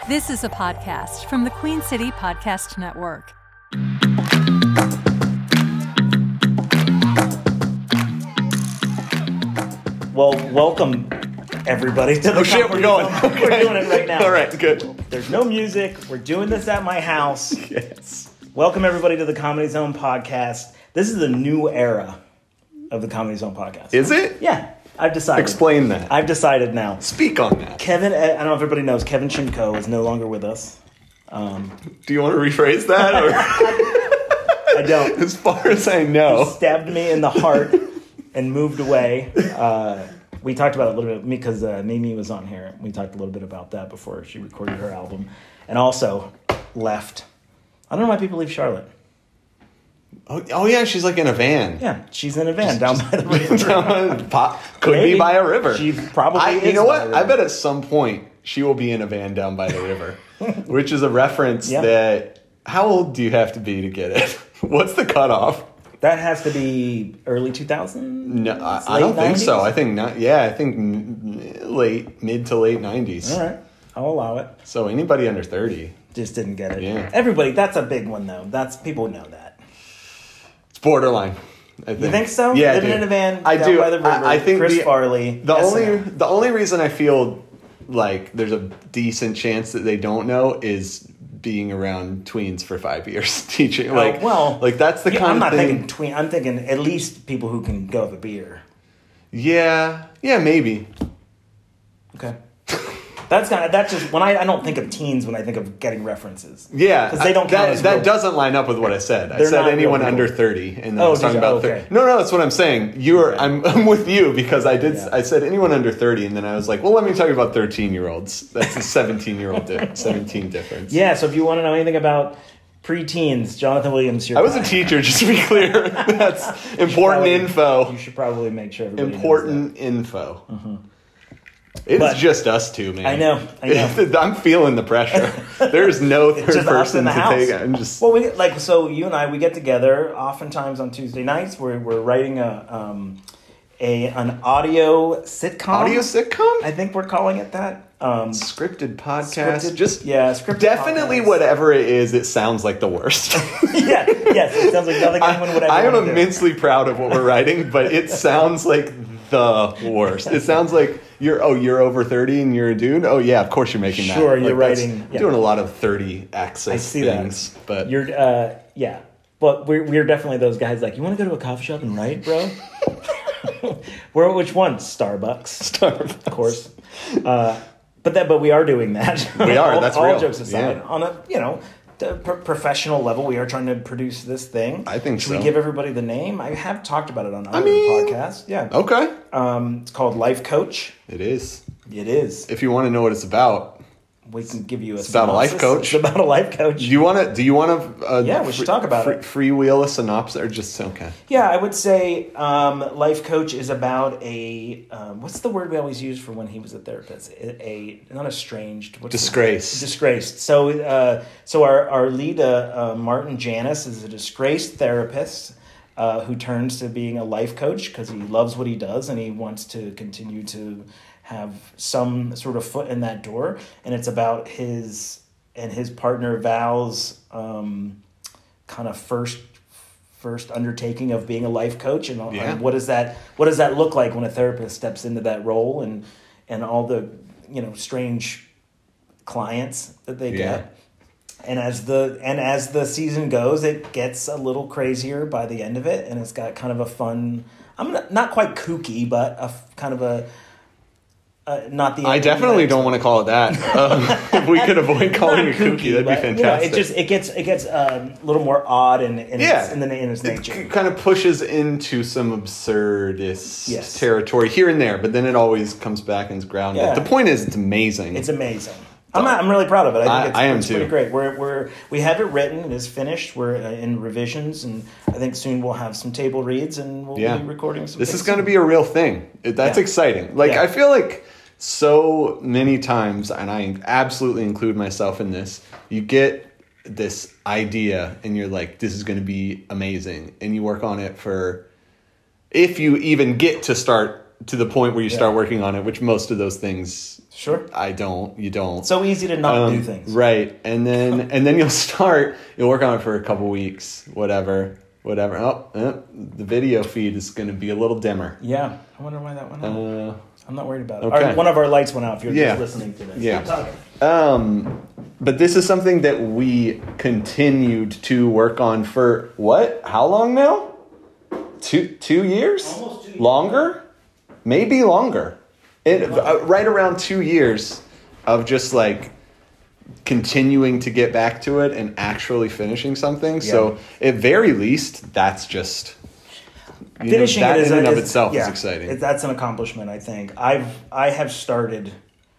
This is a podcast from the Queen City Podcast Network. Well, welcome everybody to the Oh shit, we're going. Okay. We're doing it right now. All right, good. There's no music. We're doing this at my house. Yes. Welcome everybody to the Comedy Zone podcast. This is the new era of the Comedy Zone podcast. Is it? Yeah, I've decided. Explain that. I've decided now. Speak on that. Kevin, I don't know if everybody knows, Kevin Shimko is no longer with us. Do you want to rephrase that? Or? I don't. As far as I He know. stabbed me in the heart and moved away. We talked about it a little bit because Mimi was on here. We talked a little bit about that before she recorded her album. And also left. I don't know why people leave Charlotte. Oh yeah, she's like in a van. Yeah, she's in a van down by the river. Could Maybe. be by a river. She probably is. You know by what? a I river. bet at some point she will be in a van down by the river. Which is a reference Yeah. that... How old do you have to be to get it? What's the cutoff? That has to be early 2000s? No, I don't think so. I think not. Yeah, I think mid to late 90s. All right, I'll allow it. So anybody under 30. Just didn't get it. Yeah. Everybody, that's a big one though. People know that. It's borderline. I think. You think so? Yeah, Living dude. in a van I down do. by the river. I think Chris Farley. The SNL. only reason I feel like there's a decent chance that they don't know is being around tweens for 5 years teaching. Like, like that's the kind I'm of not thing. thinking tween. I'm thinking at least people who can go have a beer. Yeah, maybe. Okay. That's just when I don't think of teens when I think of getting references. Yeah, because they don't count as that real. doesn't line up with what I said. I They're said not anyone real under people. 30, and then Oh, I was talking did you? about Okay. 30. No, that's what I'm saying. I'm with you because I did. Yeah. I said anyone under 30, and then I was like, well, let me tell you about 13-year-olds. That's a 17-year-old 17 difference. Yeah. So if you want to know anything about preteens, Jonathan Williams. I was a teacher, just to be clear. That's important info. You should probably make sure everybody Important info. It's But- just us two, man. I know. I'm feeling the pressure. There's no It's third just us person in the to house. take it. I'm just... Well, so you and I, we get together oftentimes on Tuesday nights. We're writing an audio sitcom. Audio sitcom? I think we're calling it that. Scripted podcast. Scripted. Definitely podcast. whatever it is, it sounds like the worst. Yes, it sounds like nothing anyone would ever I am want to do. immensely proud of what we're writing, but it sounds like the worst. It sounds like you're over 30 and you're a dude. Oh yeah, of course you're making that. Sure, you're that's- writing- yeah. doing a lot of 30 access I see things, that. but You're, yeah. But we're definitely those guys like, you want to go to a coffee shop and write, bro? Which one? Starbucks, of course. But we are doing that. We are, that's all real. jokes aside, Yeah. on a professional level, we are trying to produce this thing. I think Should so. we give everybody the name? I have talked about it on other mean- podcasts. Yeah. okay. It's called Life Coach. It is. It is. If you want to know what it's about, We can give you It's about a life synopsis. coach. It's about a life coach. do you want to? Yeah, we should talk about it. Freewheel a synopsis, or just okay. Yeah, I would say life coach is about a what's the word we always use for when he was a therapist? Not estranged. Disgraced. Disgraced. So our lead Martin Janis is a disgraced therapist who turns to being a life coach because he loves what he does and he wants to continue to have some sort of foot in that door, and it's about his partner Val's kind of first undertaking of being a life coach, and what does that look like when a therapist steps into that role, and all the strange clients that they get. And as the season goes, it gets a little crazier by the end of it, and it's got kind of a fun. I'm not quite kooky, but a kind of a. Not the. I definitely don't want to call it that. If we could avoid calling it kooky, that'd be but, fantastic. It gets a little more odd in its nature. It kind of pushes into some absurdist Yes. territory here and there, but then it always comes back and is grounded. Yeah. The point is, it's amazing. It's amazing. I'm really proud of it. I think I am it's too. pretty great. We have it written. It is finished. We're in revisions, and I think soon we'll have some table reads, and we'll be recording some. This things is going to soon. be a real thing. That's exciting. Like Yeah. I feel like so many times, and I absolutely include myself in this, you get this idea and you're like, this is going to be amazing, and you work on it for, if you even get to start to the point where you start working on it, which most of those things, sure, you don't. So easy to not do things. Right. And then you'll work on it for a couple weeks, whatever. Oh, the video feed is going to be a little dimmer. Yeah. I wonder why that went out. I'm not worried about it. Okay. One of our lights went out if you're just listening to this. Yeah. But this is something that we continued to work on for what? How long now? 2 years? Almost 2 years. Longer? Maybe longer. Right around 2 years of just like continuing to get back to it and actually finishing something. Yeah. So at very least, that's just finishing that it in and of itself is exciting. That's an accomplishment, I think. I have started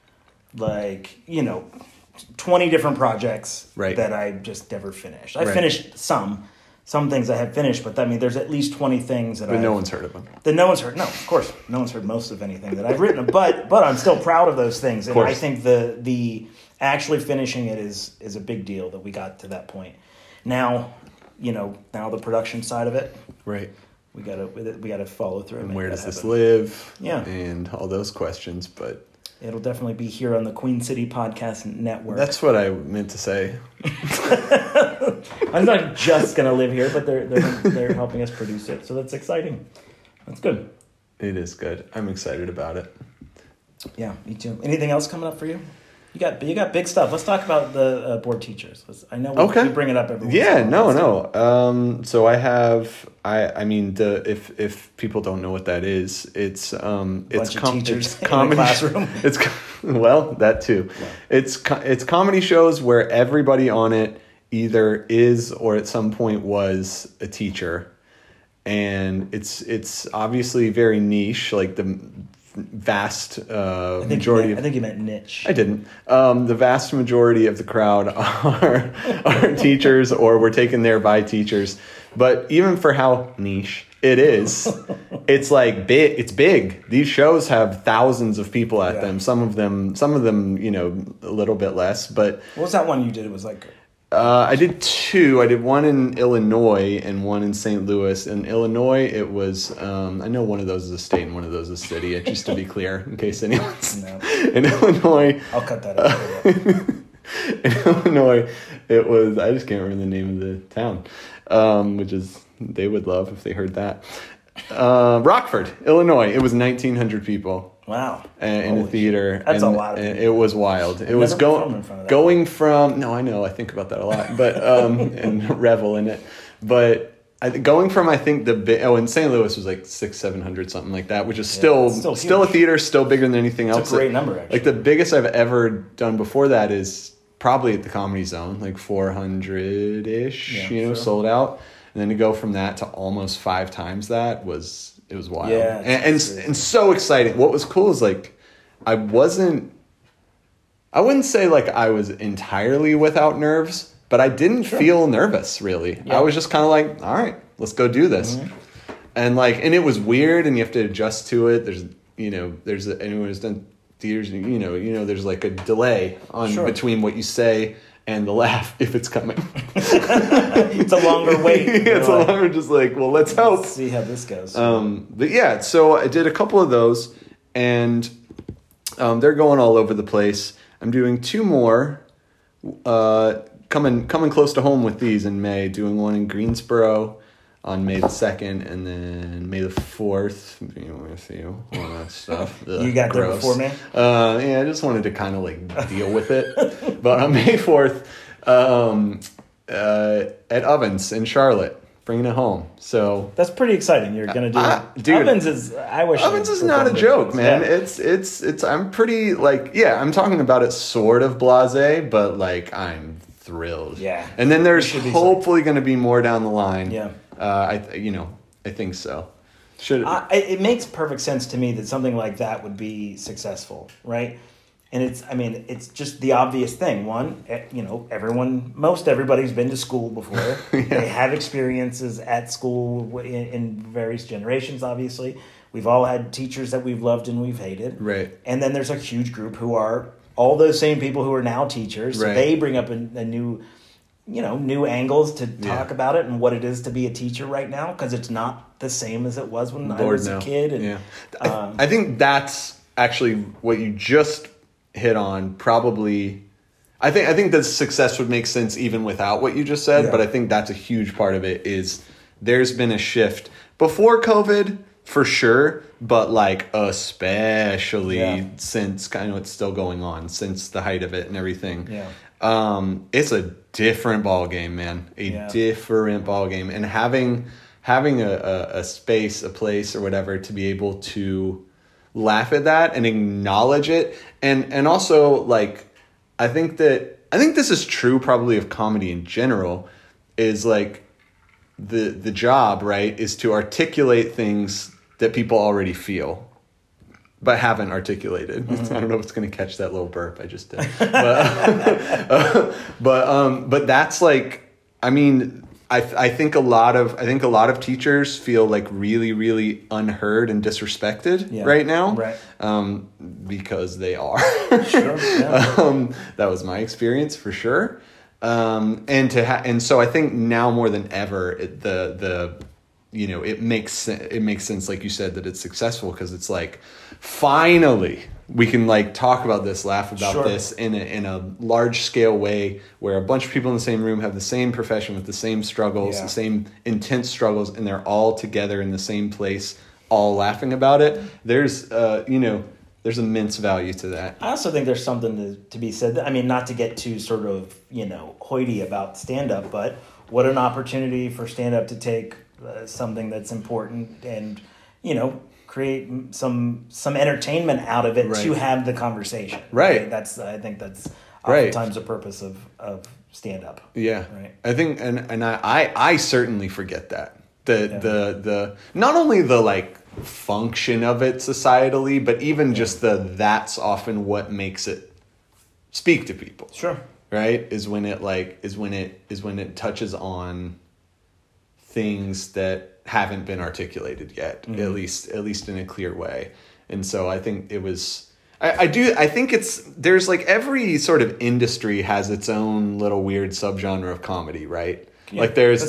20 different projects that I just never finished. I finished some things I had finished, but I mean, there's at least 20 things that no one's heard of them. That no one's heard. No, of course, no one's heard most of anything that I've written. But I'm still proud of those things, and I think the actually finishing it is a big deal that we got to that point. Now, now the production side of it, right? We gotta follow through. And where does this live? Yeah, and all those questions, but. It'll definitely be here on the Queen City Podcast Network. That's what I meant to say. I'm not just going to live here, but they're helping us produce it. So that's exciting. That's good. It is good. I'm excited about it. Yeah, me too. Anything else coming up for you? You got big stuff. Let's talk about the board teachers. I know we bring it up every week. Yeah, no. So I have. I mean, if people don't know what that is, it's teachers comedy in a classroom. It's that too. Yeah. It's comedy shows where everybody on it either is or at some point was a teacher, and it's obviously very niche, like the vast majority. I think you meant niche. I didn't. The vast majority of the crowd are teachers or were taken there by teachers. But even for how niche it is, it's like big. It's big. These shows have thousands of people at them. Some of them, a little bit less. But what was that one you did? It was like. I did 2. I did one in Illinois and one in St. Louis. In Illinois, it was, I know one of those is a state and one of those is a city, just to be clear, in case anyone's... No. In Illinois... I'll cut that out. In Illinois, it was, I just can't remember the name of the town, which is, they would love if they heard that. Rockford, Illinois. It was 1,900 people. Wow. In a theater. That's a lot of people. It was wild. It was going from... No, I know. I think about that a lot. But and revel in it. But going from, I think, in St. Louis was like 600-700, something like that, which is still a theater, still bigger than anything else. It's a great number, actually. Like the biggest I've ever done before that is probably at the Comedy Zone, like 400-ish, sold out. And then to go from that to almost 5 times that was wild. Yeah, and so exciting. What was cool is like I wouldn't say like I was entirely without nerves, but I didn't feel nervous really. Yeah. I was just kind of like, all right, let's go do this. Mm-hmm. And it was weird and you have to adjust to it. There's anyone who's done theaters, there's like a delay between what you say and the laugh, if it's coming. It's a longer wait. It's a longer just like, well, let's hope. Let's see how this goes. But yeah, so I did a couple of those, and they're going all over the place. I'm doing 2 more, coming close to home with these in May, doing one in Greensboro on May the 2nd, and then May the 4th, being with you, all that stuff. You got there before me? Yeah, I just wanted to kind of like deal with it. But on May 4th, at Ovens in Charlotte, bringing it home. So that's pretty exciting. You're going to do it. Dude, Ovens is, I wish. Ovens is not a joke, man. Yeah. It's, I'm pretty like, yeah, I'm talking about it sort of blasé, but like I'm thrilled. Yeah. And then there's hopefully going to be more down the line. Yeah. I think so. It makes perfect sense to me that something like that would be successful, right? And it's just the obvious thing. One, most everybody's been to school before. Yeah. They have experiences at school in various generations, obviously. We've all had teachers that we've loved and we've hated. Right. And then there's a huge group who are all those same people who are now teachers. Right. So they bring up a new new angles to talk about it and what it is to be a teacher right now, because it's not the same as it was when I was a kid. And, I think that's actually what you just hit on. Probably, I think that success would make sense even without what you just said. But I think that's a huge part of it. Is there's been a shift before COVID for sure, but like especially since kind of it's still going on since the height of it and everything. It's a different ball game, man. Different ball game, and having a space, a place, or whatever to be able to laugh at that and acknowledge it, and also like I think this is true probably of comedy in general, is like the job, right, is to articulate things that people already feel but haven't articulated. I don't know if it's going to catch that little burp I just did. But that's like, I mean, I think a lot of teachers feel like really, really unheard and disrespected right now. Right. Because they are. Sure. Yeah. That was my experience for sure. And so I think now more than ever, it makes sense, like you said, that it's successful, because it's like finally we can like talk about this, laugh about this in a large scale way, where a bunch of people in the same room have the same profession with the same struggles, the same intense struggles, and they're all together in the same place, all laughing about it. There's there's immense value to that. I also think there's something to be said. I mean, not to get too sort of hoity about stand-up, but what an opportunity for stand-up to take something that's important and create some entertainment out of it to have the conversation. Right. I think that's oftentimes the purpose of stand-up. Yeah. Right. I think and I certainly forget that. The not only the like function of it societally, but even just that's often what makes it speak to people. Sure. Right? Is when it touches on things that haven't been articulated yet, at least in a clear way. And so I think it was, I think there's like every sort of industry has its own little weird subgenre of comedy, right? Yeah, like there's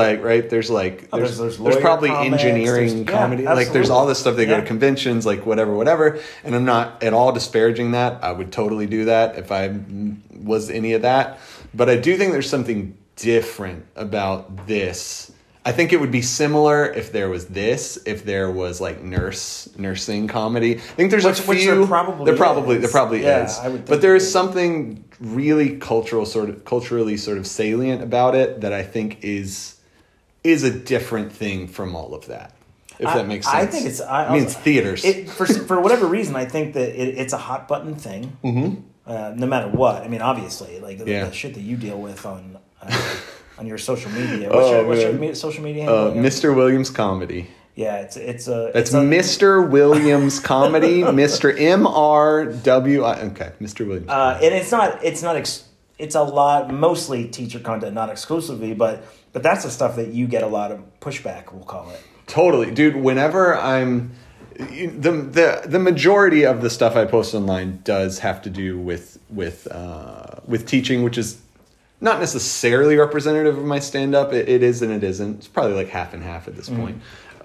probably engineering comedy. Like there's all this stuff. They go to conventions, like whatever. And I'm not at all disparaging that. I would totally do that if I was any of that. But I do think there's something different about this. I think it would be similar if there was like nursing comedy. I think there's a few. There probably is. I would think, but there is something really culturally sort of salient about it that I think is a different thing from all of that. If that makes sense. I think it's. It's theaters. For whatever reason, I think that it's a hot button thing. Mm-hmm. No matter what. I mean, obviously, like the shit that you deal with on your social media. What's your social media handle? Mr. Williams Comedy. Yeah, it's Mr. Williams Comedy, Mr. MRWI. Okay, Mr. Williams. And it's a lot, mostly teacher content, not exclusively, but that's the stuff that you get a lot of pushback, we'll call it. Totally, dude. Whenever I'm the majority of the stuff I post online does have to do with teaching, which is not necessarily representative of my stand-up. It is and it isn't. It's probably like half and half at this point.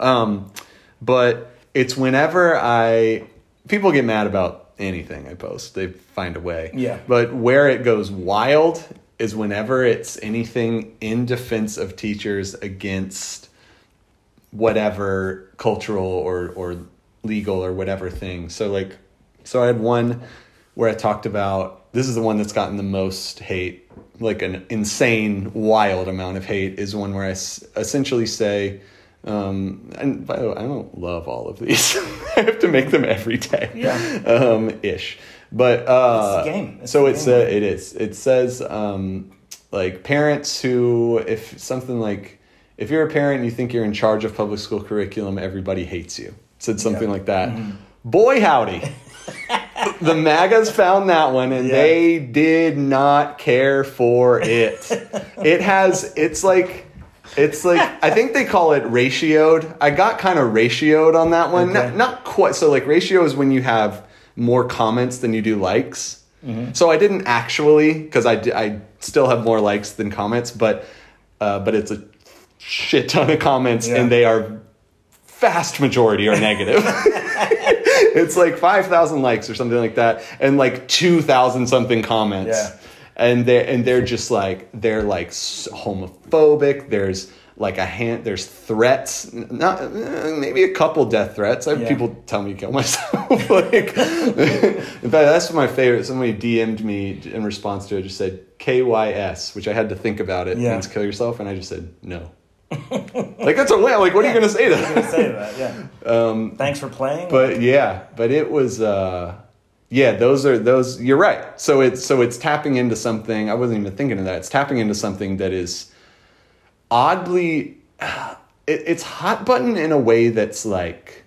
But it's whenever people get mad about anything I post. They find a way. Yeah. But where it goes wild is whenever it's anything in defense of teachers against whatever cultural or legal or whatever thing. So I had one where I talked about, this is the one that's gotten the most hate, like an insane, wild amount of hate, is one where I essentially say, and by the way, I don't love all of these. I have to make them every day. Yeah. Ish. But it's the game. It is. It says like parents who, if you're a parent and you think you're in charge of public school curriculum, everybody hates you. It said something like that. Mm-hmm. Boy howdy. The MAGAs found that one and they did not care for it. It's like I think they call it ratioed. I got kind of ratioed on that one. Okay. Not quite. So like ratio is when you have more comments than you do likes. So I didn't actually, because I still have more likes than comments, but it's a shit ton of comments, and they are vast majority are negative. It's like 5,000 likes or something like that, and like 2,000 something comments. Yeah. And they're just like, they're like homophobic. There's like there's threats, not maybe a couple death threats. I have people tell me to kill myself. Like, in fact, that's my favorite. Somebody DM'd me in response to it, just said KYS, which I had to think about it. Means kill yourself, and I just said no. Like, that's a way. Like, what are you gonna say to that? I'm gonna say that. Yeah. Thanks for playing. But it was. Those. You're right. So it's tapping into something. I wasn't even thinking of that. It's tapping into something that is oddly, it's hot button in a way that's like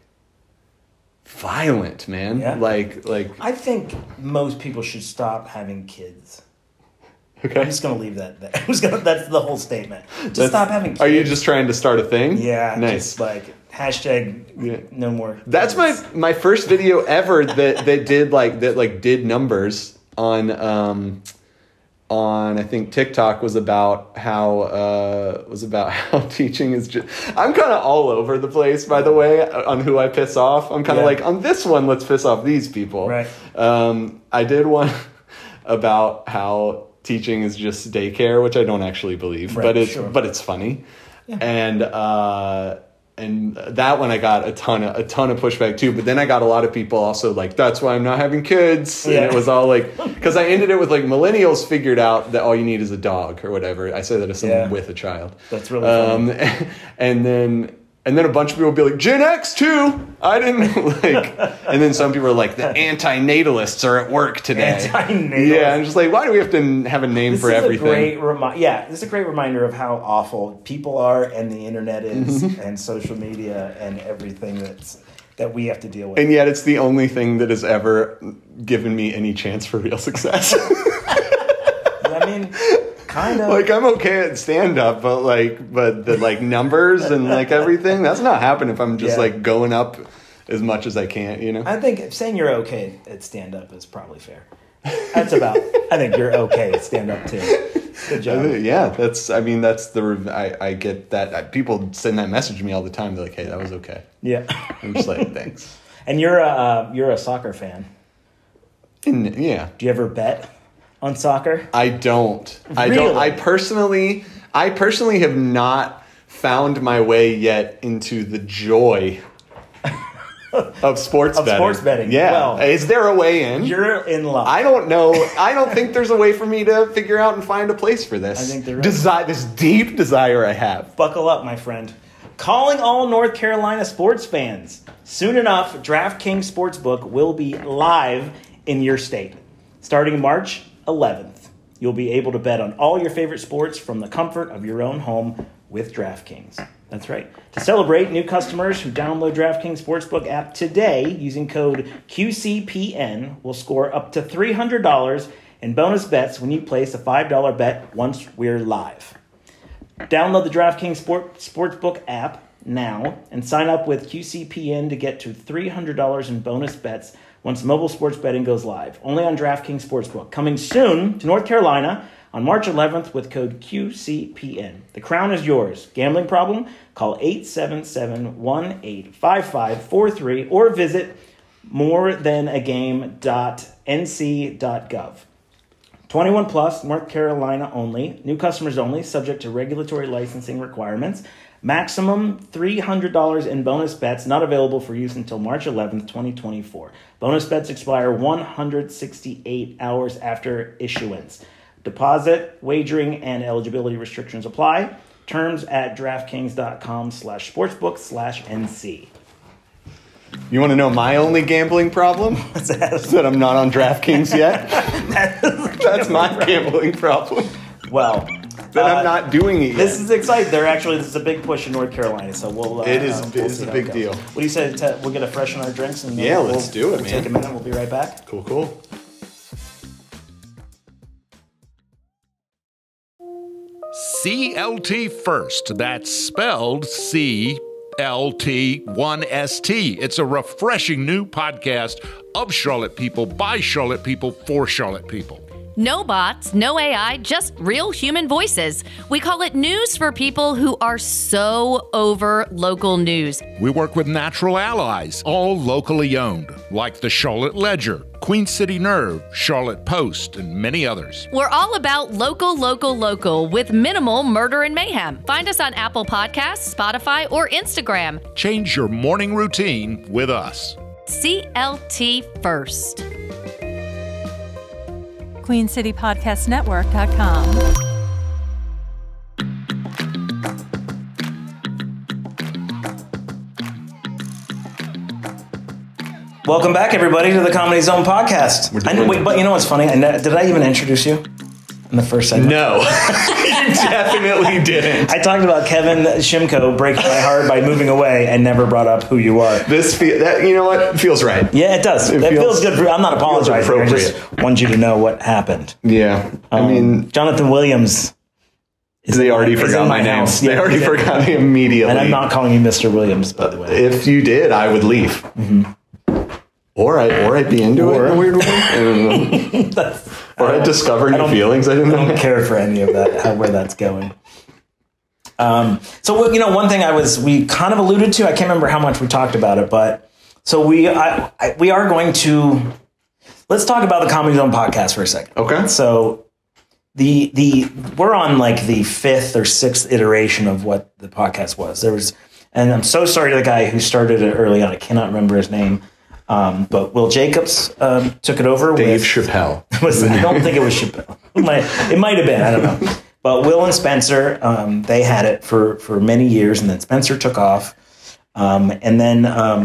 violent, man. Yeah. Like I think most people should stop having kids. Okay. I'm just gonna leave that there. That's the whole statement. Stop having kids. Are you just trying to start a thing? Yeah. Nice. Just like hashtag no more kids. That's my first video ever that did numbers on I think TikTok was about how teaching is just. I'm kind of all over the place, by the way, on who I piss off. I'm kind of like, on this one, let's piss off these people. Right. I did one about how teaching is just daycare, which I don't actually believe, but it's funny. Yeah. And that one I got a ton of pushback too. But then I got a lot of people also like, that's why I'm not having kids. And it was all like, because I ended it with like, millennials figured out that all you need is a dog or whatever. I say that as someone with a child. That's really funny. And then a bunch of people will be like, Gen X too. I didn't like. And then some people are like, the anti-natalists are at work today. Anti-natalists. Yeah, I'm just like, why do we have to have a name for everything? This is a great reminder of how awful people are, and the internet is, and social media, and everything that we have to deal with. And yet, it's the only thing that has ever given me any chance for real success. I mean. Kind of. Like, I'm okay at stand-up, but the numbers and like everything, that's not happening if I'm just like going up as much as I can, you know? I think saying you're okay at stand-up is probably fair. I think you're okay at stand-up too. Good job. Yeah, I get that. People send that message to me all the time. They're like, hey, that was okay. Yeah. I'm just like, thanks. And you're a soccer fan. Yeah. Do you ever bet on soccer? I don't. Really? I don't. I personally have not found my way yet into the joy of sports betting. Yeah. Well, is there a way in? You're in luck. I don't know. I don't think there's a way for me to figure out and find a place for this. I think there is. This deep desire I have. Buckle up, my friend. Calling all North Carolina sports fans. Soon enough, DraftKings Sportsbook will be live in your state. Starting March 11th, you'll be able to bet on all your favorite sports from the comfort of your own home with DraftKings. That's right. To celebrate, new customers who download DraftKings Sportsbook app today using code QCPN will score up to $300 in bonus bets when you place a $5 bet once we're live. Download the DraftKings Sportsbook app now and sign up with QCPN to get to $300 in bonus bets once mobile sports betting goes live. Only on DraftKings Sportsbook. Coming soon to North Carolina on March 11th with code QCPN. The crown is yours. Gambling problem? Call 877-185543 or visit morethanagame.nc.gov. 21 plus, North Carolina only. New customers only, subject to regulatory licensing requirements. Maximum $300 in bonus bets, not available for use until March 11th, 2024. Bonus bets expire 168 hours after issuance. Deposit, wagering, and eligibility restrictions apply. Terms at DraftKings.com/sportsbook/NC. You want to know my only gambling problem? What's that? Is that I'm not on DraftKings yet. That's my gambling problem. Well, I'm not doing it yet. This is exciting. This is a big push in North Carolina, so we'll. It's a big deal. What do you say? We'll get a freshen our drinks and let's do it, man. Take a minute. We'll be right back. Cool. CLT First. That's spelled CLT CLT1ST. It's a refreshing new podcast of Charlotte people, by Charlotte people, for Charlotte people. No bots, no AI, just real human voices. We call it news for people who are so over local news. We work with natural allies, all locally owned, like the Charlotte Ledger, Queen City Nerve, Charlotte Post, and many others. We're all about local with minimal murder and mayhem. Find us on Apple Podcasts, Spotify, or Instagram. Change your morning routine with us. CLT First. QueenCityPodcastNetwork.com. Welcome back, everybody, to the Comedy Zone podcast. But you know what's funny? Did I even introduce you in the first segment? No, you definitely didn't. I talked about Kevin Shimko breaking my heart by moving away and never brought up who you are. You know what? It feels right. Yeah, it does. It feels good. I'm not apologizing. I just want you to know what happened. Yeah. I mean, Jonathan Williams. They already forgot my name. They already forgot me immediately. And I'm not calling you Mr. Williams, by the way. If you did, I would leave. Mm-hmm. Or I'd be into it in a weird way. I don't know. Or I'd discover new feelings. I don't care for any of that, where that's going. So, one thing we kind of alluded to, I can't remember how much we talked about it, but so we are going to, let's talk about the Comedy Zone podcast for a second. Okay. So we're on like the 5th or 6th iteration of what the podcast was. And I'm so sorry to the guy who started it early on. I cannot remember his name. But Will Jacobs took it over. Dave Chappelle. I don't think it was Chappelle. It might have been. I don't know. But Will and Spencer, they had it for many years, and then Spencer took off. And then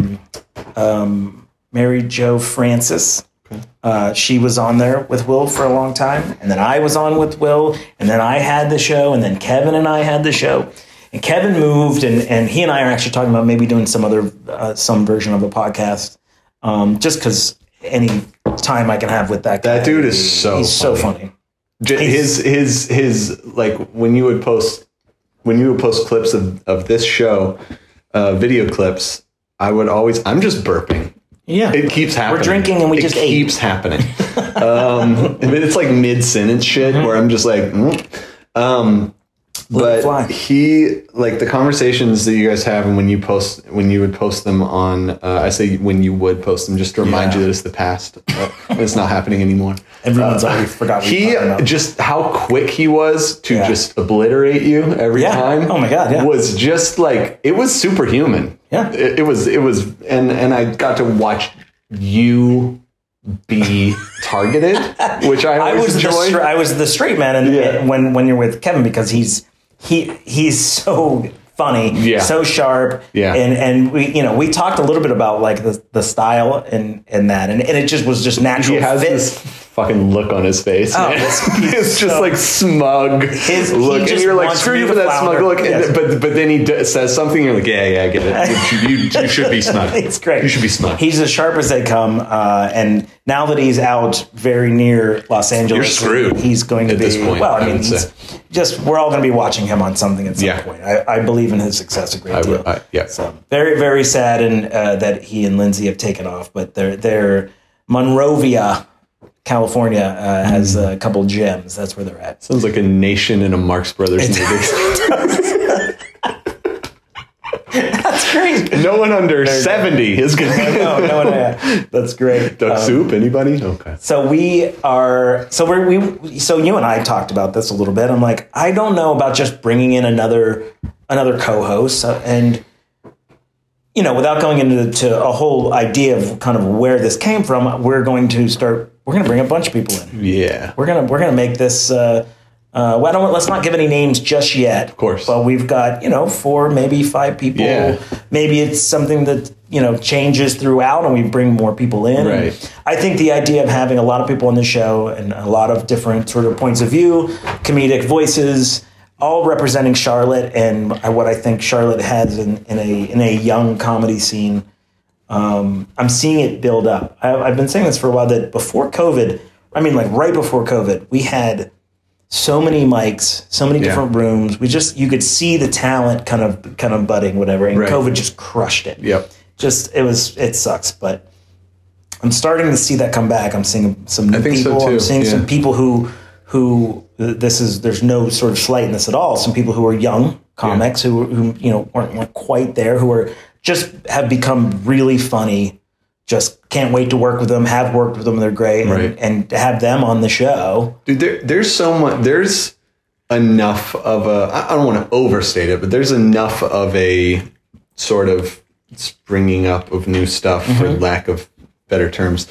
Mary Jo Francis, she was on there with Will for a long time. And then I was on with Will, and then I had the show, and then Kevin and I had the show. And Kevin moved, and he and I are actually talking about maybe doing some version of a podcast. Just because any time I can have with that guy. That dude is he's so funny. His like when you would post clips of this show, video clips, I'm just burping. Yeah. It keeps happening. We're drinking and we just ate. It keeps happening. It's like mid-sentence shit where I'm just like, But the conversations that you guys have, and when you would post them on, I say when you would post them, just to remind you that it's the past. It's not happening anymore. Everyone's already forgot. Just how quick he was to just obliterate you every time. Oh my God. Yeah. Was just like, it was superhuman. Yeah. It was, and I got to watch you be targeted, which I always enjoy. I was the straight man when you're with Kevin, because he's so funny, so sharp, and we talked a little bit about like the style and that, and it just was just natural. He has this fucking look on his face. Oh, it's just like smug look, and you're like, screw you for that smug look. Yes. But then he says something, and you're like, yeah, I get it. You should be smug. It's great. You should be smug. He's as sharp as they come, and now that he's out very near Los Angeles, you're screwed. He's going to at be. This point, well, I mean, we're all going to be watching him on something at some point. I believe in his success a great deal. So very, very sad, and that he and Lindsay have taken off, but they're Monrovia, California, has a couple gems. That's where they're at. Sounds like a nation in a Marx Brothers movie. That's crazy. No one under 70 is going to. No one. That's great. Duck soup? Anybody? Okay. So so you and I talked about this a little bit. I'm like, I don't know about just bringing in another co-host, and without going into a whole idea of kind of where this came from, we're going to bring a bunch of people in. Yeah. We're gonna make this. Let's not give any names just yet. Of course. But we've got 4, maybe 5 people. Yeah. Maybe it's something that changes throughout, and we bring more people in. Right. I think the idea of having a lot of people on the show and a lot of different sort of points of view, comedic voices, all representing Charlotte and what I think Charlotte has in a young comedy scene. I'm seeing it build up. I've been saying this for a while, that before COVID, right before COVID, we had so many mics, so many different rooms. You could see the talent kind of budding, whatever. And COVID just crushed it. Yep. It sucks, but I'm starting to see that come back. I'm seeing some new people. So too. I'm seeing some people who there's no sort of slight in this at all. Some people who are young comics who weren't quite there, who are just have become really funny. Just can't wait to work with them. Have worked with them. They're great. Right. And to have them on the show. Dude, there's so much. There's enough of a. I don't want to overstate it, but there's enough of a sort of springing up of new stuff, for lack of better terms,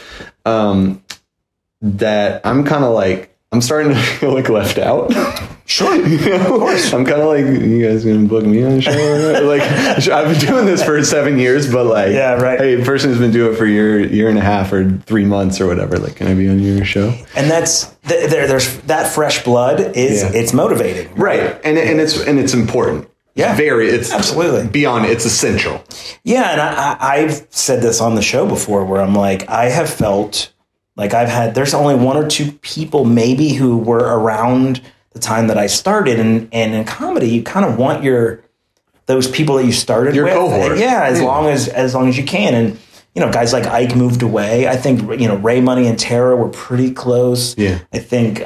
that I'm kind of like, I'm starting to feel like left out. Sure. Of course. I'm kind of like, you guys gonna book me on the show? Like, I've been doing this for 7 years, but like, hey, the person who's been doing it for a year and a half or 3 months or whatever, like, can I be on your show? And that's there's that fresh blood it's motivating, right? And it's important. Yeah, it's absolutely beyond. It's essential. Yeah, and I've said this on the show before, where I'm like, I have felt like there's only 1 or 2 people maybe who were around the time that I started, and in comedy, you kind of want those people that you started your with, cohort, as long as you can, and guys like Ike moved away. I think Ray Money and Tara were pretty close. Yeah, I think,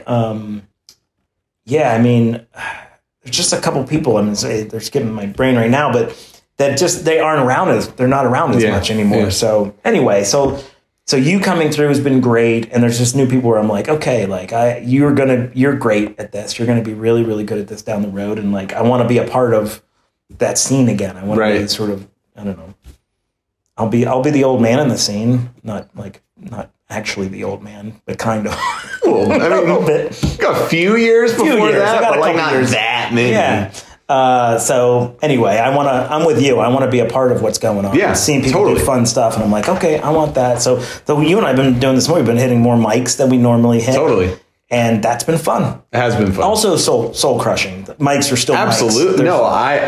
there's just a couple people. I mean, they're skipping my brain right now, but that they're not around as much anymore. Yeah. So anyway, so you coming through has been great, and there's just new people where I'm like, okay, like you're great at this. You're gonna be really, really good at this down the road, and like I want to be a part of that scene again. I want to be sort of, I don't know. I'll be the old man in the scene, not actually the old man, but kind of. Well, I mean, a little bit. Got a few years before that, but like not that many. Yeah. So anyway, I'm with you. I want to be a part of what's going on. Yeah, seeing people do fun stuff, and I'm like, okay, I want that. So you and I have been doing this more. We've been hitting more mics than we normally hit. Totally. And that's been fun. It has been fun. Also, soul crushing. The mics are still absolutely. Mics. No,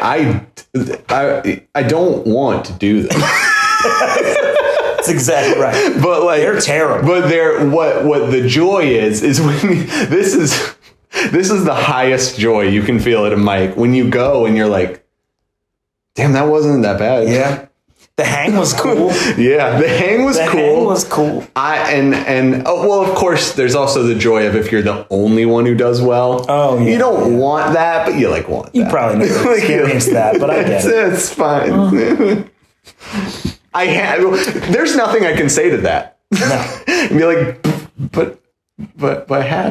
I don't want to do this. That's exactly right. But like they're terrible. But what the joy is when this is the highest joy you can feel at a mic, when you go and you're like, damn, that wasn't that bad. Yeah. The hang was cool. Yeah, the hang was cool. Hang was cool. Well, of course, there's also the joy of if you're the only one who does well. Oh, yeah. You don't want that, but you like want that. You probably never experienced that, but I get it. It's fine. There's nothing I can say to that. No. And be like, but I have.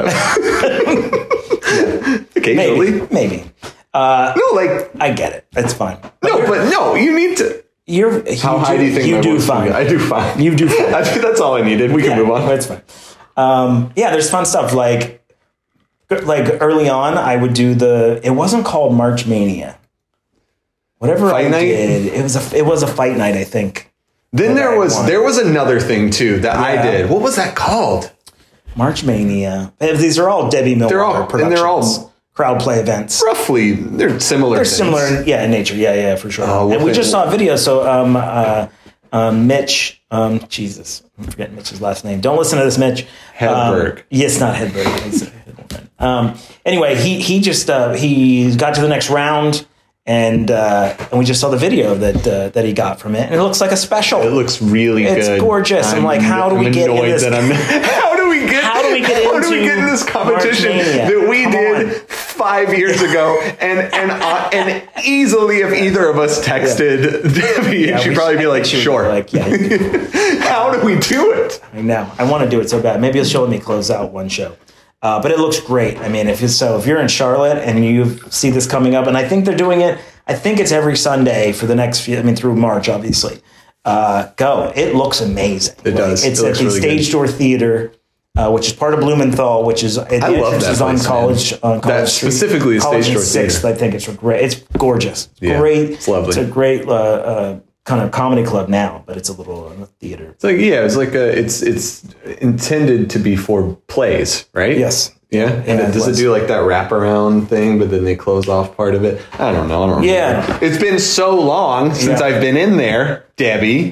Yeah. Occasionally. Maybe. No, like I get it. It's fine. No, you need to. How high do you think you do fine? I do fine. You do fine. I think that's all I needed. We can move on. That's fine. There's fun stuff like early on. I would do it wasn't called March Mania. Whatever fight I night? did, it was a fight night, I think. Then there was another thing too that I did. What was that called? March Mania. These are all Debbie Miller productions. And they're all crowd play events. Roughly, they're similar. They're similar, in nature. Yeah, for sure. And we just saw a video. So, Mitch, Jesus, I'm forgetting Mitch's last name. Don't listen to this, Mitch. Hedberg. Yes, not Hedberg. Anyway, he just he got to the next round. And we just saw the video that he got from it, and it looks like a special. It looks really good. It's gorgeous. I'm like, how do we get in this? How do we get in this competition that we did 5 years ago? And easily, if either of us texted Debbie, she'd probably be like, sure. Like, yeah. How do we do it? I know. I want to do it so bad. Maybe she'll let me close out one show. But it looks great. I mean, if you're in Charlotte and you see this coming up, and I think they're doing it, I think it's every Sunday for the next through March, obviously. Go. It looks amazing. It does. It's at the Stage Door Theater, which is part of Blumenthal, which is I love that on College Street. Specifically, College Stage Door 6th, Theater. I think it's great. It's gorgeous. It's yeah, great. It's lovely. It's a great kind of comedy club now, but it's a little theater. It's like it's intended to be for plays, right? Yes. Yeah. And does it do like that wraparound thing, but then they close off part of it? I don't know. Yeah. It's been so long since I've been in there, Debbie.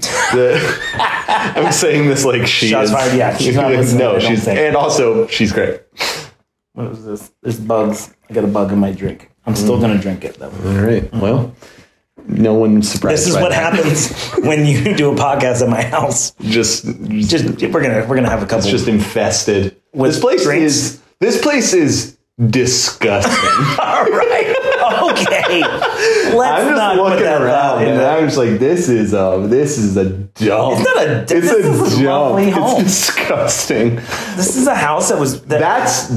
I'm saying this like she Shots is. fired. Yeah. She's not listening. No, and also she's great. What is this? There's bugs. I got a bug in my drink. I'm still going to drink it, though. All right. Well, no one's surprised. This is what happens when you do a podcast at my house. Just we're gonna have a couple. It's just infested. With This place is disgusting. All right. Okay. I'm just looking around and I'm just like, this is a dump. It's not a dump. It's a dump. Home. It's disgusting. This is a house that was. That's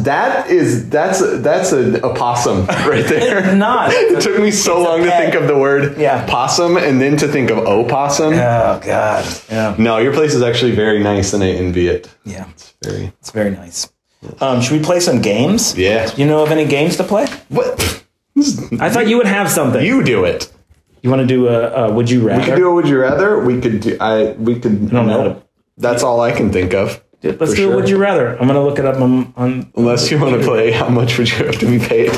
a possum right there. It's not. It took me so long to think of the word possum and then to think of opossum. Oh God. Yeah. No, your place is actually very nice and I envy it. Yeah. It's very nice. Should we play some games? Yeah. Do you know of any games to play? What? I thought you would have something. You do it. You want to do a Would You Rather? We could do a Would You Rather. We could do. I don't know. That's all I can think of. Let's do a Would You Rather. I'm going to look it up on Unless you want to play, how much would you have to be paid?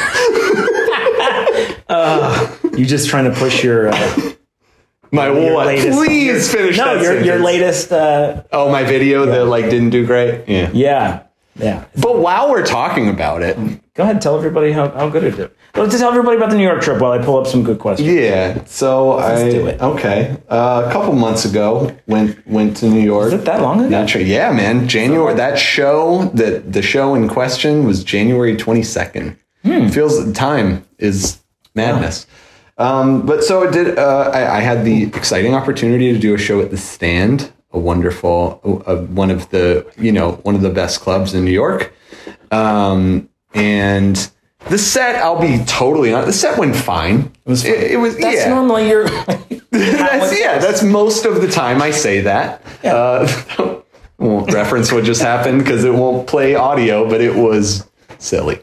You just trying to push your. My what? Latest, Please finish that sentence. Your latest. My video that didn't do great. Yeah. But while we're talking about it, go ahead and tell everybody how good it is. Let's tell everybody about the New York trip while I pull up some good questions. Yeah. So Let's do it. Okay. A couple months ago, went to New York. Was it that long ago? Yeah, man. January. That show, the show in question was January 22nd. Feels the time is madness. Wow. But so it did. I had the exciting opportunity to do a show at the Stand, a wonderful one of the best clubs in New York, and the set. I'll be totally honest. The set went fine. It was. It was. That's normally your. That's most of the time I say that. Yeah. Won't reference what just happened because it won't play audio, but it was silly.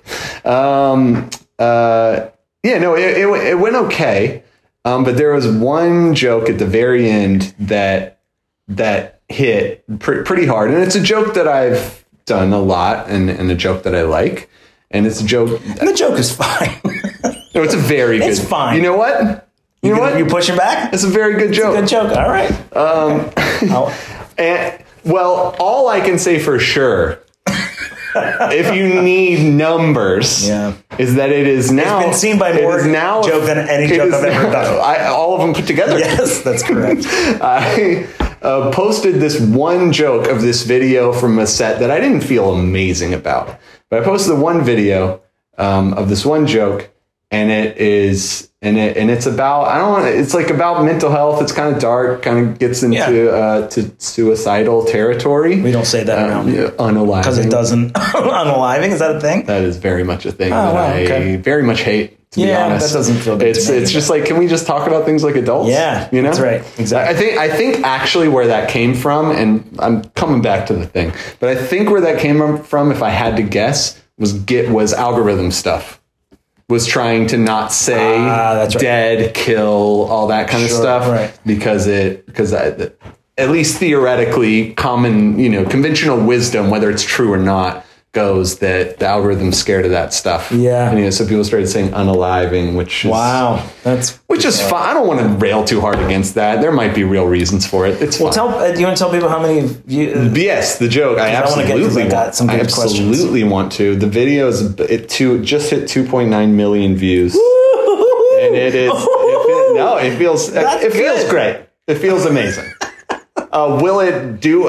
It went okay. But there was one joke at the very end that hit pretty hard. And it's a joke that I've done a lot and a joke that I like. And it's a joke. And the joke is fine. No, it's a very good. It's fine. You know what? You know what? You pushing back? It's a very good joke. It's a good joke. All right. Well, all I can say for sure, if you need numbers, is that it is now. It's been seen by more joke than any joke I've ever done. All of them put together. Yes, that's correct. I posted this one joke of this video from a set that I didn't feel amazing about. But I posted one video of this one joke, and it's about it's like about mental health. It's kind of dark, kind of gets into to suicidal territory. We don't say that around here. Unaliving. Because it doesn't. Unaliving, is that a thing? That is very much a thing I very much hate. To be honest, that doesn't feel good. It's just like, can we just talk about things like adults? Yeah, you know, that's right. Exactly. I think actually where that came from, and I'm coming back to the thing, but I think where that came from, if I had to guess, was algorithm stuff. Was trying to not say dead, kill, all that kind of stuff, right. because at least theoretically, common, conventional wisdom, whether it's true or not, goes that the algorithm's scared of that stuff. Yeah. And, so people started saying unaliving, which is which is fine. I don't want to rail too hard against that. There might be real reasons for it. It's fine. Do you want to tell people how many views? Yes, the joke. I absolutely want to. The video just hit 2.9 million views. And it is. It feels great. It feels amazing. Will it do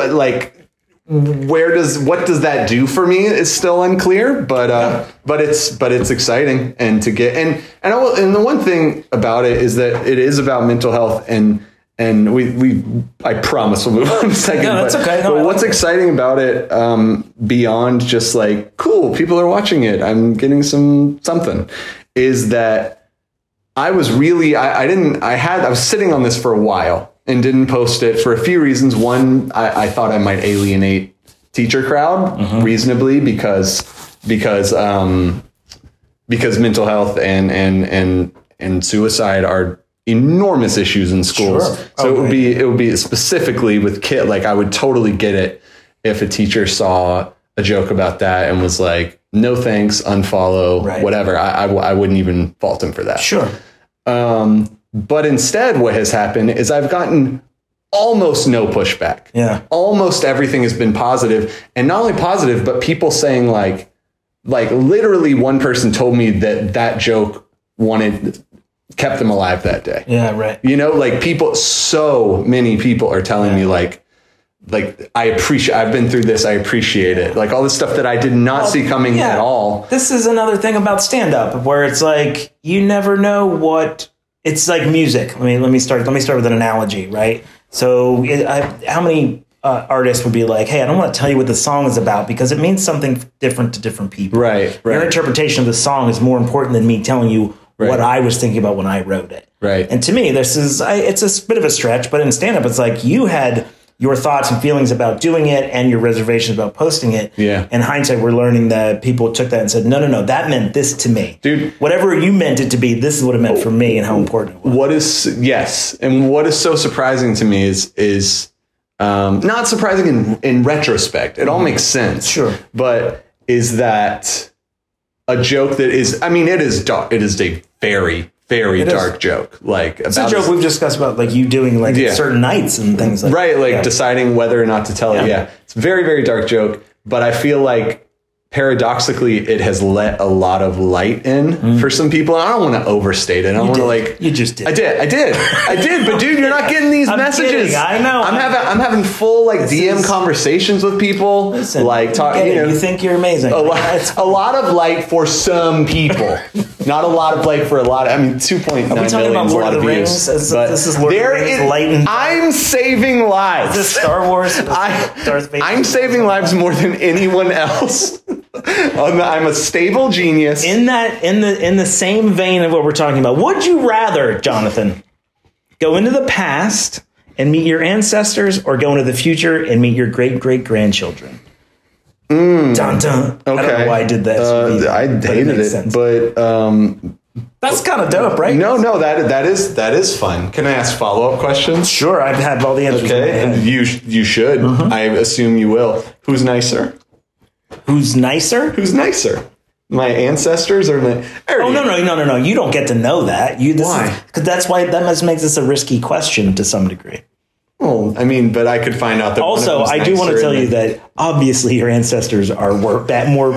what does that do for me is still unclear, but it's exciting and to get and the one thing about it is that it is about mental health and I promise we'll move on in a second. No, that's okay. But what's exciting about it, beyond just like cool, people are watching it, I'm getting something, is that I was really I was sitting on this for a while and didn't post it for a few reasons. One, I thought I might alienate teacher crowd reasonably because mental health and suicide are enormous issues in schools. Sure. So it would be specifically with kid. Like I would totally get it if a teacher saw a joke about that and was like, no thanks, unfollow, whatever. I wouldn't even fault him for that. Sure. But instead, what has happened is I've gotten almost no pushback. Yeah. Almost everything has been positive. And not only positive, but people saying like, like literally one person told me that joke kept them alive that day. Yeah, right. You know, like so many people are telling me like I've been through this. I appreciate it. Like all this stuff that I did not see coming at all. This is another thing about stand up where it's like, you never know what it's like music. Let me start with an analogy, right? So how many artists would be like, hey, I don't want to tell you what the song is about because it means something different to different people. Right. Your interpretation of the song is more important than me telling you what I was thinking about when I wrote it. Right. And to me, it's a bit of a stretch, but in stand up, it's like you had your thoughts and feelings about doing it and your reservations about posting it. Yeah. In hindsight, we're learning that people took that and said, no, that meant this to me. Dude. Whatever you meant it to be, this is what it meant for me and how important it was. And what is so surprising to me is not surprising in retrospect. It all makes sense. Sure. But is that a joke that is, I mean, it is dark. It is a very, very dark joke. Like it's a joke we've discussed about, like you doing like certain nights and things like right, like deciding whether or not to tell it. Yeah, it's a very, very dark joke. But I feel like paradoxically, it has let a lot of light in for some people. I don't want to overstate it. I don't want to like. You just did. I did. But dude, you're not getting these messages. Kidding. I know. I'm having full like DM conversations with people. Listen, like talking. You think you're amazing. A lot of light for some people. Not a lot of light for a lot. I mean, 2.9 million is a lot of views. This is Lord of the Rings. Light and I'm saving lives. Is this Star Wars? I'm saving lives more than anyone else. I'm a stable genius. In the same vein of what we're talking about, would you rather, Jonathan, go into the past and meet your ancestors, or go into the future and meet your great-great-grandchildren? Dun, dun. Okay. I don't know why I did that. I hated it, but that's kind of dope, right? No, that is fun. Can I ask follow-up questions? Sure, I've had all the answers. Okay, and you should. I assume you will. Who's nicer? Who's nicer? Who's nicer? My ancestors or my... Oh, no. You don't get to know that. Why? Because that makes this a risky question to some degree. Well, I mean, but I could find out that. Also, I do want to tell you that obviously your ancestors are bad people.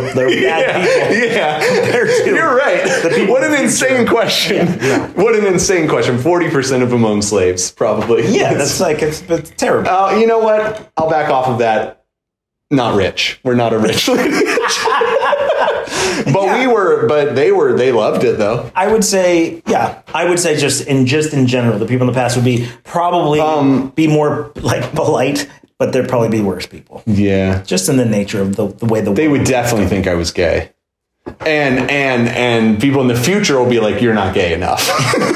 Yeah. You're right. What an insane question. Yeah. What an insane question. 40% of them own slaves, probably. Yeah, that's like, it's terrible. You know what? I'll back off of that. Not rich. We're not a rich lineage. But we were, but they loved it though. I would say just in general, the people in the past would be probably be more like polite, but there'd probably be worse people. Yeah. Just in the nature of the way they would definitely think I was gay. And people in the future will be like, you're not gay enough.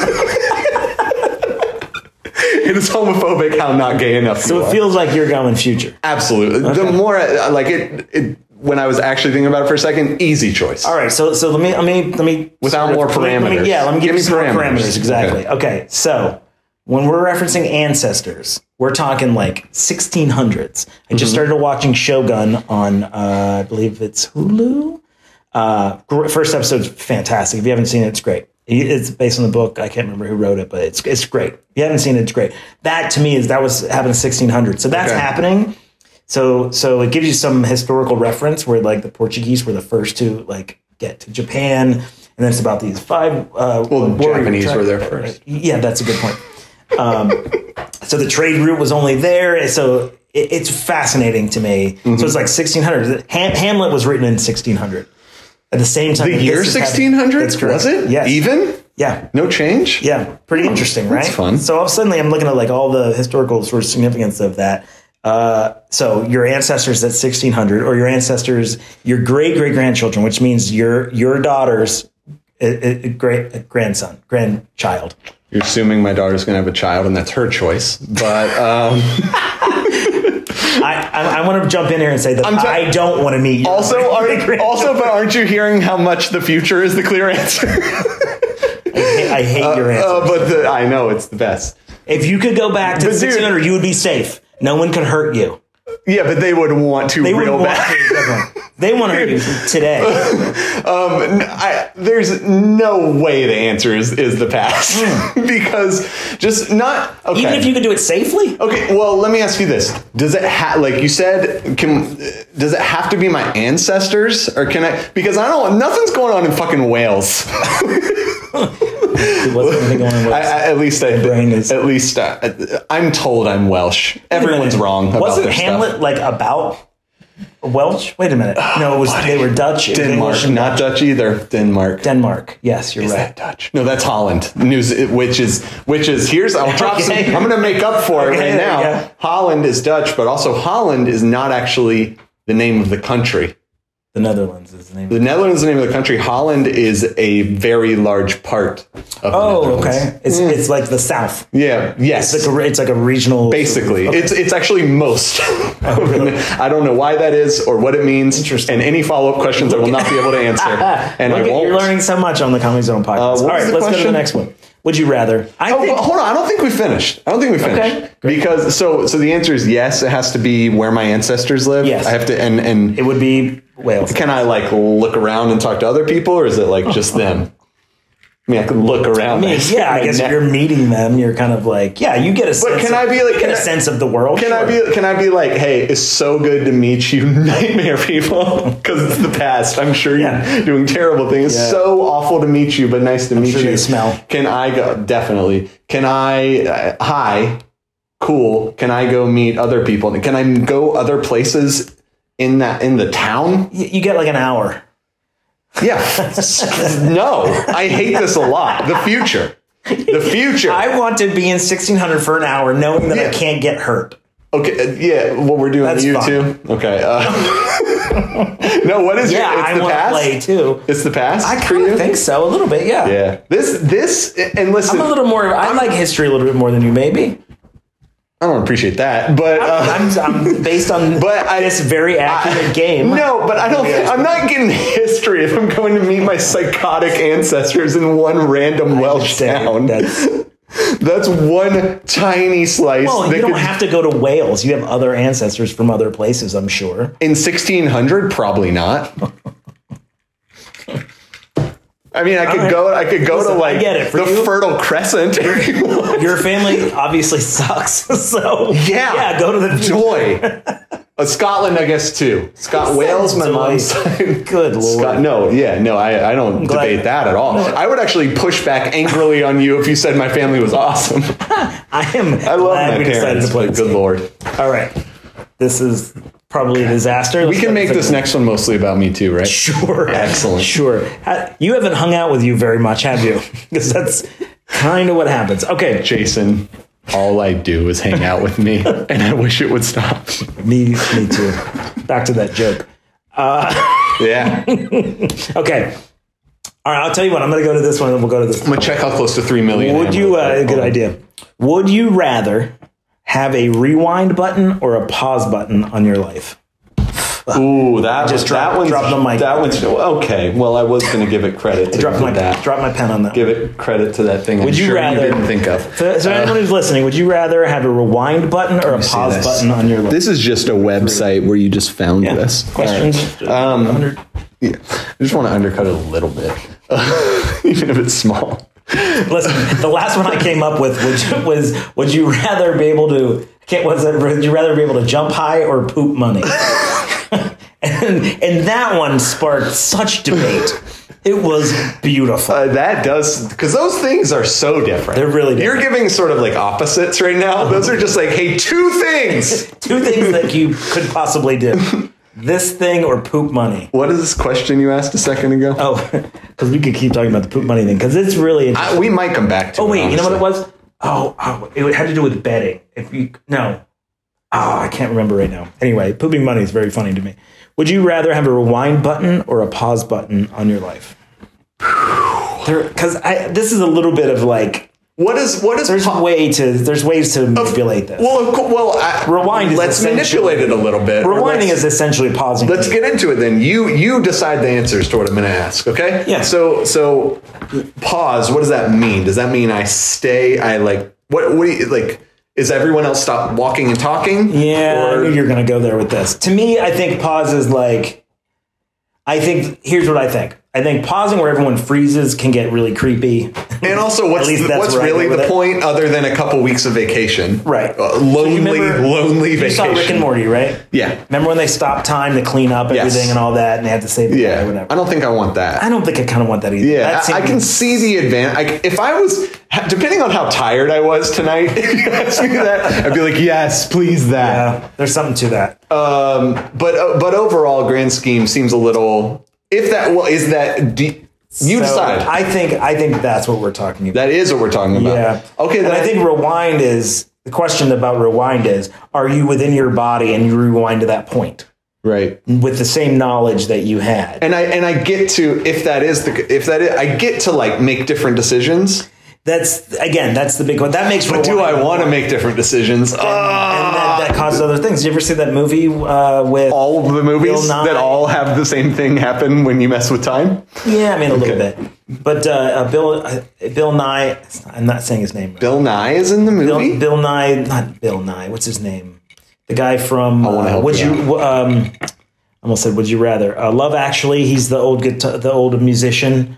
It is homophobic how not gay enough. So it feels like you're going future. Absolutely. Okay. The more like it when I was actually thinking about it for a second, easy choice. All right. So let me without more parameters. Let me give you some parameters. Exactly. Okay. So when we're referencing ancestors, we're talking like 1600s. I just started watching Shogun on I believe it's Hulu. First episode's fantastic. If you haven't seen it, it's great. It's based on the book. I can't remember who wrote it, but it's great. If you haven't seen it, it's great. That to me that was happening in 1600. So that's happening. So it gives you some historical reference where like the Portuguese were the first to like get to Japan, and then it's about these five. Japanese were there first. Yeah, that's a good point. So the trade route was only there. So it's fascinating to me. So it's like 1600. Hamlet was written in 1600. At the same time, the year 1600 was it? Yes. Even? Yeah. No change? Yeah. Pretty interesting, right? That's fun. So suddenly I'm looking at like all the historical sort of significance of that. So your ancestors at 1600, or your ancestors, your great-great-grandchildren, which means your daughter's grandchild. You're assuming my daughter's going to have a child, and that's her choice. But I want to jump in here and say that I don't want to meet you. But aren't you hearing how much the future is the clear answer? I hate your answer. I know it's the best. If you could go back to 1600, you would be safe. No one could hurt you. Yeah, but they would want to real bad. They want to hurt you today. There's no way the answer is the pass. Because just not... Okay. Even if you could do it safely? Okay, well, let me ask you this. Does it like you said, does it have to be my ancestors? Or can I... Because nothing's going on in fucking Wales. At least I'm told I'm Welsh. Everyone's wrong about Wasn't their Hamlet stuff. like about Welsh? Wait a minute. No, it was they were Dutch. Denmark, not Dutch either. Denmark. Yes, you're Is right. that Dutch? No, that's Holland. Which is here's I'll drop some. I'm going to make up for it right now. Yeah. Holland is Dutch, but also Holland is not actually the name of the country. The Netherlands is the name. The Netherlands is the name of the country. Holland is a very large part of the Netherlands. Okay. It's like the South. Yeah. Yes. It's like a regional. Basically, okay. It's actually most. Really? I don't know why that is or what it means. Interesting. And any follow-up questions I will not be able to answer. And I won't. You're learning so much on the Comedy Zone podcast. All right, let's go to the next one. Would you rather? Hold on. I don't think we finished. Okay. Because so the answer is yes. It has to be where my ancestors live. Yes. I have to, and it would be Wales. Can I like look around and talk to other people, or is it like just them? I mean, I can look around. I guess if you're meeting them, you're kind of like, you get a sense. But can I be like, get a sense of the world? Can I be like, hey, it's so good to meet you, nightmare people, because it's the past. I'm sure you're doing terrible things. It's so awful to meet you, but nice to meet you. They smell. Can I go? Definitely. Can I? Hi, cool. Can I go meet other people? Can I go other places in the town? You get like an hour. Yeah. No, I hate this a lot. The future. I want to be in 1600 for an hour knowing that I can't get hurt. Okay. Yeah. Well, we're doing That's you fine. too. Okay. No, what is I the want to past? play too. It's the past? I kind of think so. A little bit. Yeah. Yeah. This, and listen. I'm a little more, I like history a little bit more than you maybe. I don't appreciate that, but I'm based on this very accurate game. No, but I don't. I'm not getting history if I'm going to meet my psychotic ancestors in one random Welsh town. That's one tiny slice. Well, you don't have to go to Wales. You have other ancestors from other places, I'm sure. In 1600, probably not. I mean, I could go to like the Fertile Crescent. Your family obviously sucks. So go to the Joy. Scotland, I guess too. Wales, my mom's side. Good Lord. I don't debate that at all. I would actually push back angrily on you if you said my family was awesome. I love my parents. To play good Lord. All right, this is probably a disaster. We can make this next one mostly about me too, right? Sure. Excellent. Sure. You haven't hung out with you very much, have you? Because that's kind of what happens. Okay. Jason, all I do is hang out with me, and I wish it would stop. Me too. Back to that joke. Yeah. Okay. All right, I'll tell you what. I'm going to go to this one, and we'll go to this. I'm going to check how close to 3 million. Would you, good idea. Would you rather have a rewind button or a pause button on your life? Ooh, that one's the mic. That one's okay. Well, I was going to give it credit to that. Drop my pen on that. Give it credit to that thing. Would you rather? You didn't think of. So anyone who's listening, would you rather have a rewind button or a pause button on your life? This is just a website where you just found this. Questions? Right. I just want to undercut it a little bit, even if it's small. Listen, the last one I came up with was would you rather be able to jump high or poop money? and that one sparked such debate. It was beautiful. That does, because those things are so different. They're really different. You're giving sort of like opposites right now. Those are just like, hey, two things that you could possibly do. This thing or poop money? What is this question you asked a second ago? Oh, because we could keep talking about the poop money thing, because it's really interesting. We might come back to it. Oh, wait, you know what it was? Oh, it had to do with betting. I can't remember right now. Anyway, pooping money is very funny to me. Would you rather have a rewind button or a pause button on your life? Because this is a little bit of like, What is? There's ways to manipulate this. Rewind. Let's manipulate it a little bit. Rewinding is essentially pausing. Let's get into it then. You decide the answers to what I'm going to ask. Okay. Yeah. So pause. What does that mean? Does that mean I stay? What do you like? Is everyone else stopped walking and talking? Yeah, I knew you were going to go there with this. To me, I think pause is like, here's what I think. I think pausing where everyone freezes can get really creepy. And also, what's really the point other than a couple weeks of vacation? Right. Lonely vacation. You saw Rick and Morty, right? Yeah. Remember when they stopped time to clean up everything and all that, and they had to save the guy or whatever? I don't think I want that. I don't think I kind of want that either. Yeah, I can see the advantage. If I was, depending on how tired I was tonight, if you asked me that, I'd be like, yes, please that. Yeah, there's something to that. But overall, grand scheme seems a little... If that is that deep, decide. I think that's what we're talking about. That is what we're talking about. Yeah. Okay. And I think rewind is the question about rewind is: are you within your body and you rewind to that point, right, with the same knowledge that you had? And I get to I get to like make different decisions. That's the big one. That makes. But do I want to make different decisions? And that causes other things. Did you ever see that movie with all of the movies that all have the same thing happen when you mess with time? Yeah, I mean a little bit. But Bill Nye. I'm not saying his name. Bill Nye is in the movie. Bill Nye, not Bill Nye. What's his name? The guy from. I want to help you. I almost said, "Would you rather?" Love Actually. He's the old musician.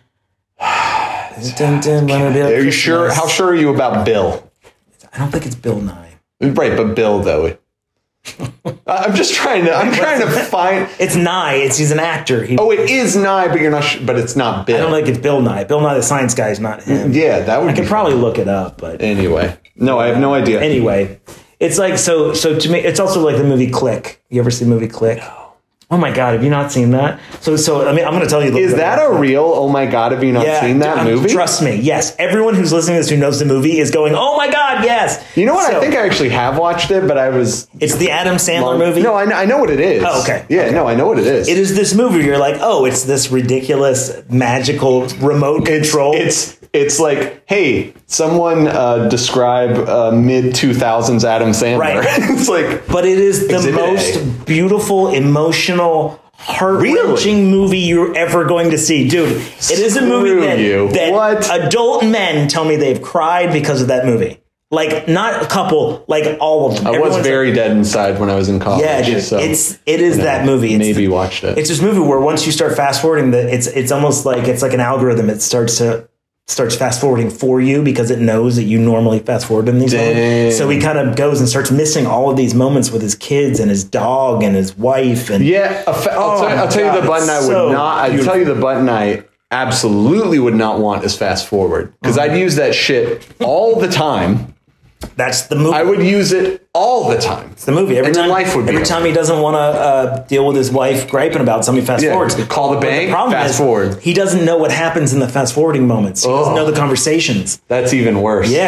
Are you sure? How sure are you about Bill? I don't think it's Bill Nye. Right, but Bill though. I'm trying to find. It's Nye. He's an actor. It is Nye, but you're not. But it's not Bill. I don't think it's Bill Nye. Bill Nye, the science guy, is not him. Yeah, that would. I could probably look it up, but anyway, no, I have no idea. Anyway, it's like so. To me, it's also like the movie Click. You ever see the movie Click? No. Oh my God, have you not seen that? So I mean, I'm going to tell you. Is that a real? Oh my God, have you not seen that movie? Trust me, yes. Everyone who's listening to this who knows the movie is going, "Oh my God, yes." You know what? I think I actually have watched it, but I was. It's the Adam Sandler movie. No, I know what it is. Oh, okay. Yeah, no, I know what it is. It is this movie. You're like, oh, it's this ridiculous magical remote control. It's like, hey, someone describe mid 2000s Adam Sandler. Right. It's like, but it is the most beautiful, emotional, heart-wrenching movie you're ever going to see, dude. It is a movie that adult men tell me they've cried because of that movie. Like, not a couple, like all of them. I was very dead inside when I was in college. Yeah, dude. So, it is that movie. Maybe watched it. It's this movie where once you start fast forwarding, it's almost like it's like an algorithm. It starts fast forwarding for you because it knows that you normally fast forward in these moments. So he kind of goes and starts missing all of these moments with his kids and his dog and his wife. And I'll tell you the button I would not. I'd tell you the button I absolutely would not want is fast forward because I'd use that shit all the time. That's the movie. I would use it all the time. It's the movie. Every time he doesn't want to deal with his wife griping about something, fast forwards. Call the bank, fast forward. He doesn't know what happens in the fast forwarding moments. He doesn't know the conversations. That's even worse. Yeah,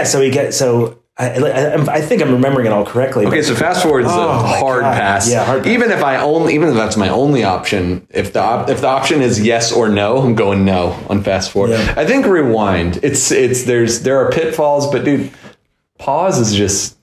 I think I'm remembering it all correctly. Okay, so fast forward is a hard pass. Yeah, hard pass. Even if that's my only option, if the option is yes or no, I'm going no on fast forward. Yeah. I think rewind. There are pitfalls, but dude, pause is just,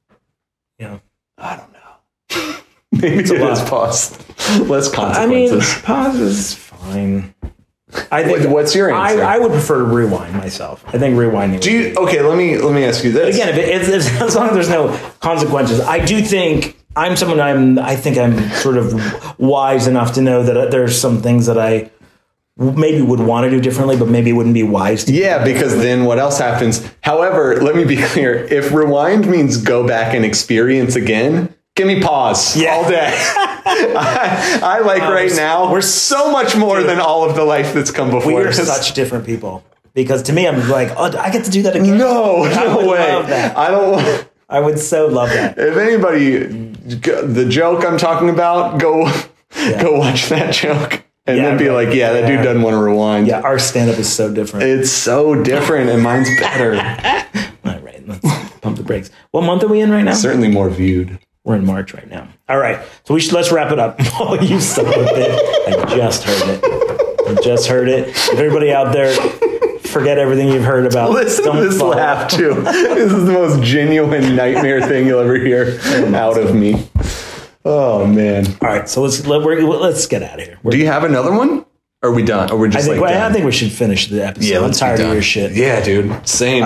I don't know. Maybe it is pause. Less consequences. I mean, pause is fine. I think. What's your answer? I would prefer to rewind myself. I think rewinding. Okay, let me ask you this. Again, as long as there's no consequences, I do think I think I'm sort of wise enough to know that there's some things that I maybe would want to do differently, but maybe it wouldn't be wise to. Yeah, because then what else happens? However, let me be clear. If rewind means go back and experience again, give me pause all day. I right now. We're so much more than all of the life that's come before. We are such different people. Because to me, I'm like, oh, I get to do that again. No way. Love that. I would so love that. If anybody, the joke I'm talking about, go watch that joke. And then be like, that dude doesn't want to rewind. Yeah, our stand-up is so different. It's so different, and mine's better. All right, let's pump the brakes. What month are we in right now? Certainly more viewed. We're in March right now. All right, so let's wrap it up. Oh, you son of a bitch. I just heard it. If everybody out there, forget everything you've heard about. Listen to this laugh, too. This is the most genuine nightmare thing you'll ever hear out of me. Oh man! All right, so let's get out of here. Do you have another one? Are we done? Or we're just I done? think we should finish the episode. Yeah, I'm let's be tired of done. your shit. Yeah, dude. Same.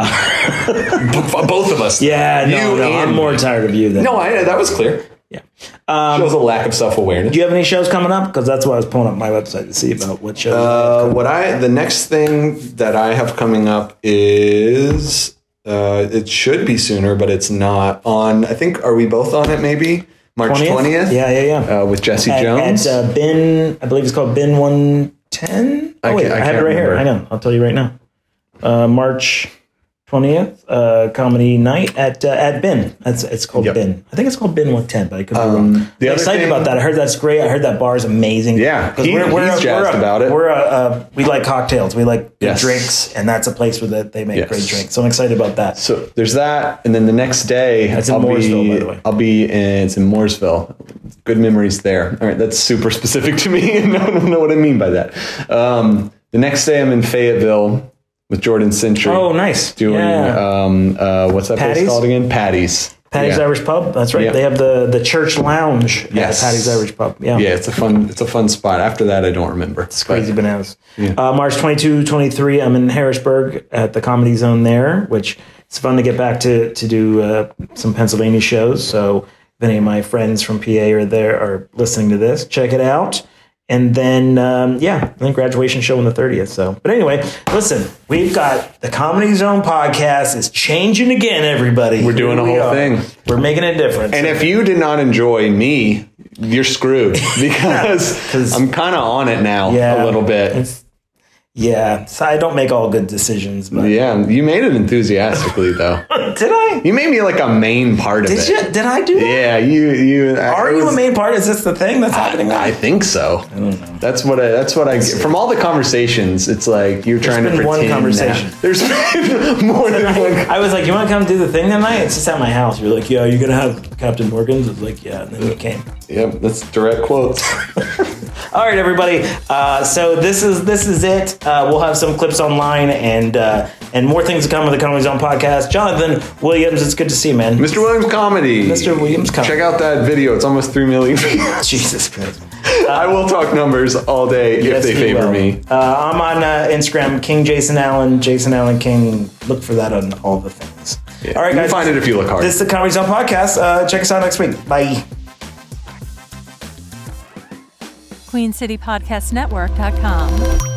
Both of us. Yeah, no, I'm more tired of you than. No, that was clear. Yeah. Shows a lack of self-awareness. Do you have any shows coming up? Because that's why I was pulling up my website to see about what shows. The next thing that I have coming up is it should be sooner, but it's not on. I think are we both on it? Maybe March 20th. Yeah. With Jesse Jones at Bin. I believe it's called Bin 110. Oh wait, I have it right here. Hang on, I'll tell you right now. March 20th, comedy night at Bin. It's called Bin. I think it's called Bin 110, but I could be wrong. I'm excited about that. I heard that's great. I heard that bar is amazing. Yeah, he's jazzed about it. We like cocktails. We like drinks, and that's a place where they make great drinks. So I'm excited about that. So there's that, and then the next day, it's in Mooresville, by the way. It's in Mooresville. Good memories there. All right, that's super specific to me, and I don't know what I mean by that. The next day, I'm in Fayetteville with Jordan Sintry. Oh, nice. Doing what's that place called again? Patty's Irish Pub. That's right. Yeah. They have the church lounge at Patty's Irish Pub. Yeah, it's a fun spot. After that, I don't remember. It's crazy bananas. Yeah. March 22, 23, I'm in Harrisburg at the Comedy Zone there, which it's fun to get back to do some Pennsylvania shows. So if any of my friends from PA are listening to this, check it out. And then, I think graduation show on the 30th. So, but anyway, listen, we've got the Comedy Zone podcast is changing again, everybody. We're doing a whole thing. We're making a difference. And if you did not enjoy me, you're screwed because I'm kind of on it now a little bit. So I don't make all good decisions. But. Yeah, you made it enthusiastically, though. Did I? You made me like a main part of it. Did I do that? Yeah, you. Are you a main part? Is this the thing that's happening now? I think so. I don't know. That's what I get. From all the conversations, it's like you're trying to pretend. One conversation. There's been more than one. I was like, you want to come do the thing tonight? It's just at my house. You're like, yeah, you're going to have Captain Morgan's? I was like, yeah, and then you came. Yep, that's direct quotes. All right, everybody. So this is it. We'll have some clips online and more things to come with the Comedy Zone podcast. Jonathan Williams, it's good to see you, man. Mr. Williams Comedy. Mr. Williams Comedy. Check out that video. It's almost 3 million views. Jesus Christ. I will talk numbers all day if they favor me. I'm on Instagram, King Jason Allen, Jason Allen King. Look for that on all the things. Yeah. All right, guys. You'll find it if you look hard. This is the Comedy Zone podcast. Check us out next week. Bye. QueenCityPodcastNetwork.com.